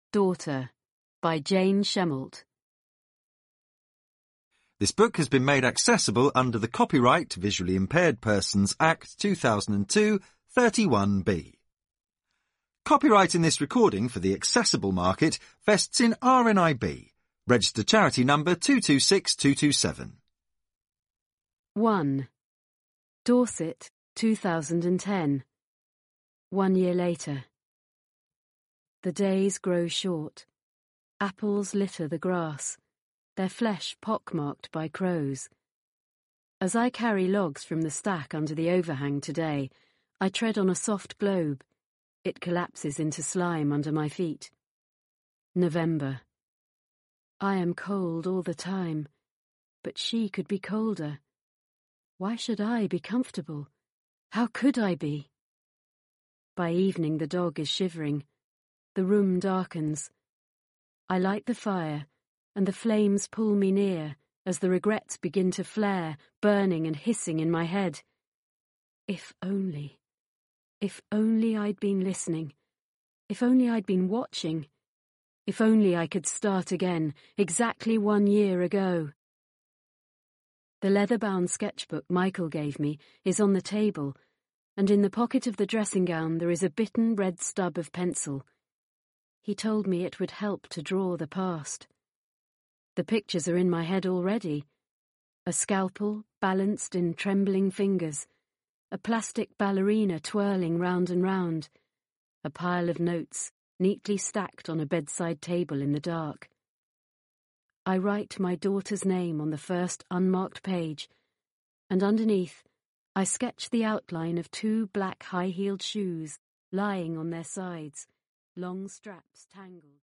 Daughter by Jane Shemalt. This book has been made accessible under the Copyright Visually Impaired Persons Act 2002 31B. Copyright in this recording for the accessible market vests in RNIB, registered charity number 226227. 1. Dorset, 2010. 1 year later. The days grow short. Apples litter the grass, their flesh pockmarked by crows. As I carry logs from the stack under the overhang today, I tread on a soft globe. It collapses into slime under my feet. November. I am cold all the time, but she could be colder. Why should I be comfortable? How could I be? By evening the dog is shivering. The room darkens. I light the fire, and the flames pull me near as the regrets begin to flare, burning and hissing in my head. If only I'd been listening. If only I'd been watching. If only I could start again, exactly 1 year ago. The leather-bound sketchbook Michael gave me is on the table, and in the pocket of the dressing gown there is a bitten red stub of pencil. He told me it would help to draw the past. The pictures are in my head already. A scalpel balanced in trembling fingers, a plastic ballerina twirling round and round, a pile of notes neatly stacked on a bedside table in the dark. I write my daughter's name on the first unmarked page, and underneath I sketch the outline of 2 black high-heeled shoes lying on their sides, long straps tangled.